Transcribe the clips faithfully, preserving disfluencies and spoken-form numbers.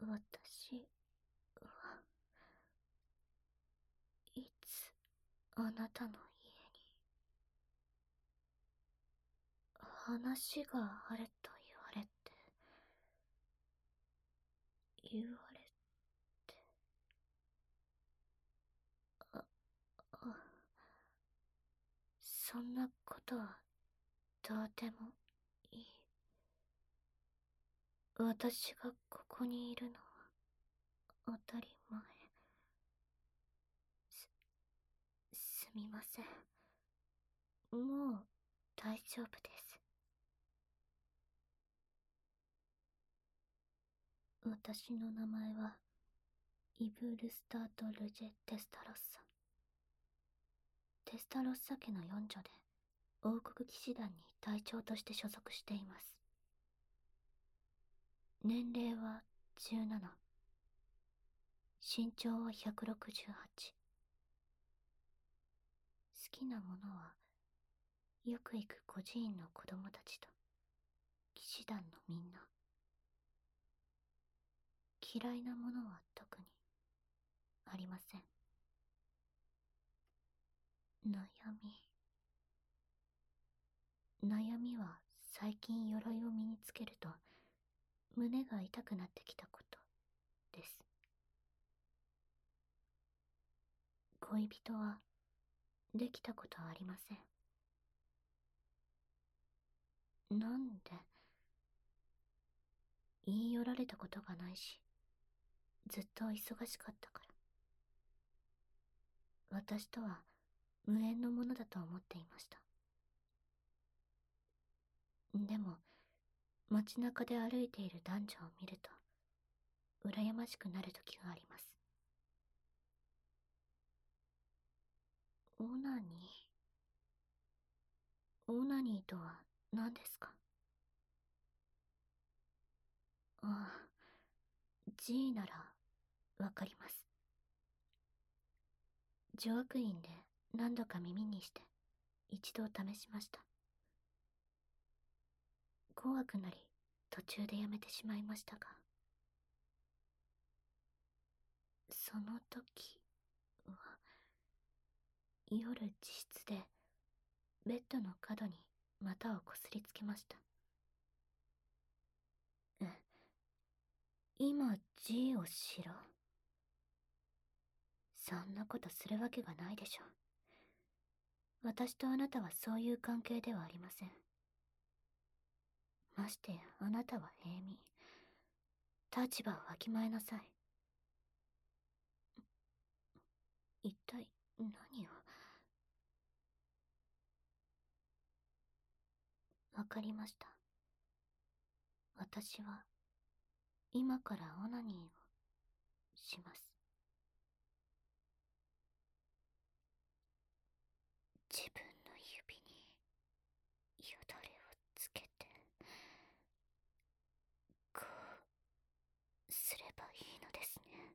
私はいつあなたの家に話があると言われて言われてああそんなことはどうでもいい。私がここにいるのは当たり前。すすみません。もう大丈夫です。私の名前はイブールスタート・ルジェ・テスタロッサ。テスタロッサ家の四女で王国騎士団に隊長として所属しています。年齢はじゅうなな、身長はひゃくろくじゅうはち。好きなものはよく行く孤児院の子供たちと騎士団のみんな。嫌いなものは特にありません。悩み悩みは最近鎧を身につけると胸が痛くなってきたことです。恋人はできたことはありません。なんで？言い寄られたことがないし、ずっと忙しかったから。私とは無縁のものだと思っていました。でも街中で歩いている男女を見ると羨ましくなる時があります。オナニーオナニーとは何ですか？ああ、G ならわかります。女悪院で何度か耳にして一度試しました。怖くなり途中でやめてしまいましたが、その時は夜自室でベッドの角に股をこすりつけました。え、今 G をしろ？そんなことするわけがないでしょ。私とあなたはそういう関係ではありません。ましてやあなたは平民。立場をわきまえなさい。一体何を？わかりました。私は今からオナニーをします。自分の指によだれをつけてこうすればいいのですね。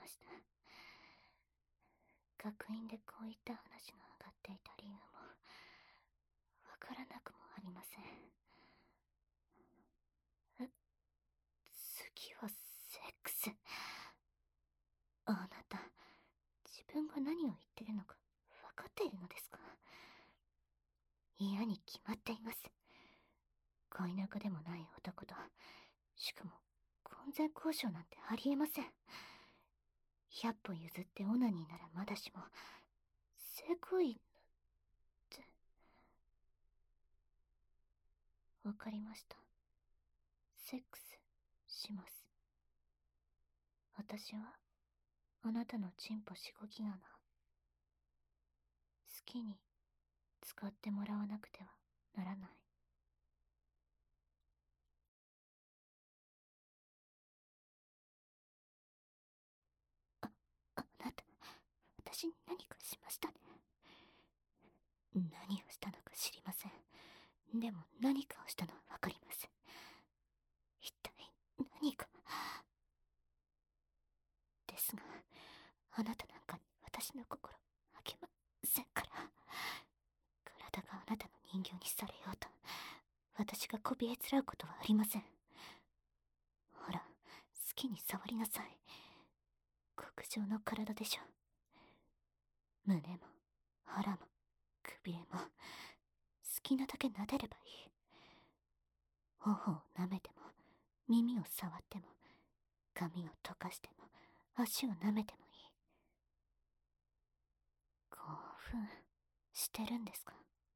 ました。学院でこういった話が上がっていた理由もわからなくもありません。え、次はセックス。あなた、自分が何を言ってるのか分かっているのですか？嫌に決まっています。恋仲でもない男と、しかも婚前交渉なんてありえません。百歩譲ってオナニーならまだしも、性行為って。わかりました。セックスします。私はあなたのチンポしごき穴、好きに使ってもらわなくてはならない。あ、あなた、私に何かしましたね。何をしたのか知りません。でも何かをしたのはわかります。一体何か。ですが、あなたなんかに私の心あげませんから。体があなたの人形にされようと、私がこびえつらうことはありません。ほら、好きに触りなさい。極上の体でしょ。胸も腹もくびれも好きなだけ撫でればいい。頬を舐めても耳を触っても髪を溶かしても足を舐めてもいい。興奮してるんですか？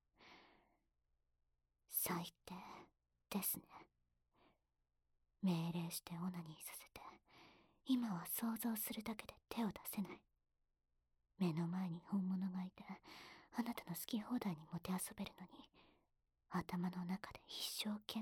最低ですね。命令してオナニーさせて、今は想像するだけで手を出せない。目の前に本物がいて、あなたの好き放題にもてあそべるのに、頭の中で一生懸命。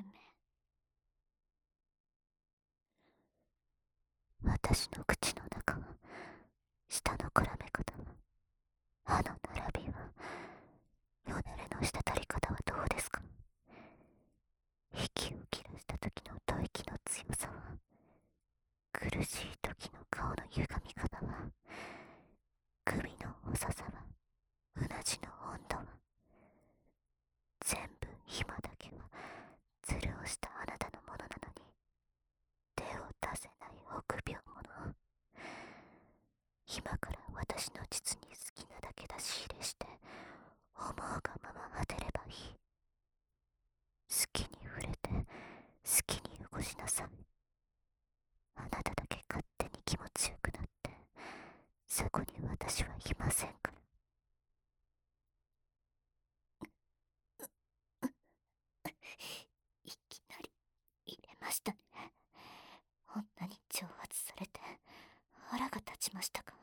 私の口の中は、舌の絡め方は、歯の並びは、よねれの滴り方はどうですか？息を切らした時の吐息の強さは、苦しい時の顔の歪み方は、首の細さは、うなじの温度は、全部今だけはずるをしたあなたのものなのに、手を出せない臆病者。今から私の実に好きなだけ出し入れして、思うがまま果てればいい。好きに触れて、好きに汚しなさい。あなただけ勝手に気持ちよくなって、そこに私はいませんから。いきなり入れましたね。女に挑発されて腹が立ちましたか？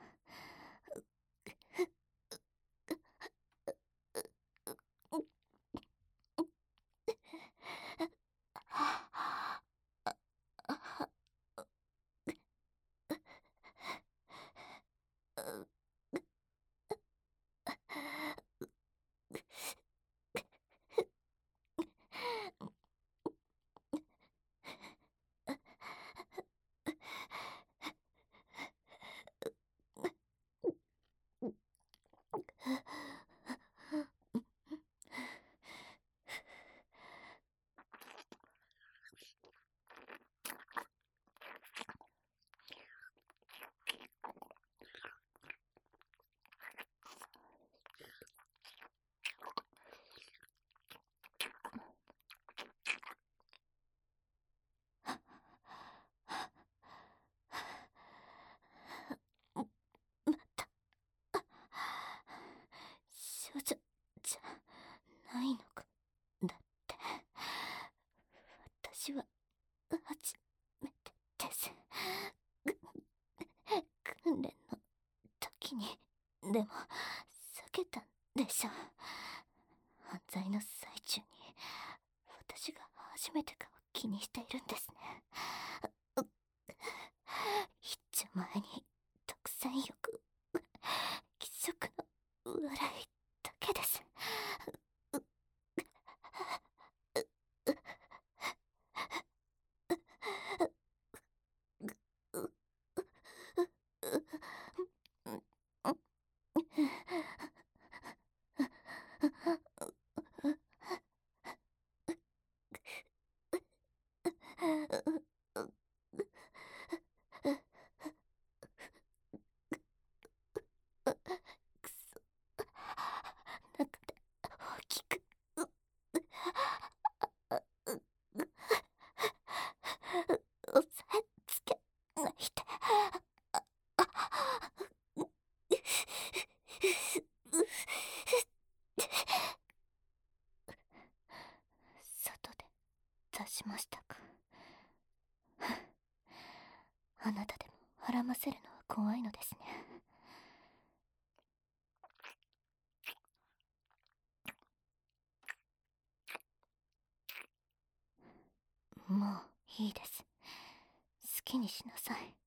また少女じゃないのか。だって私は初めてです。訓練の時にでも避けたんでしょう。犯罪の最中に私が初めてかを気にしているんですね。一丁前に独占欲、気色の笑いだけです。 たしましたか。あなたでも孕ませるのは怖いのですね。もういいです。好きにしなさい。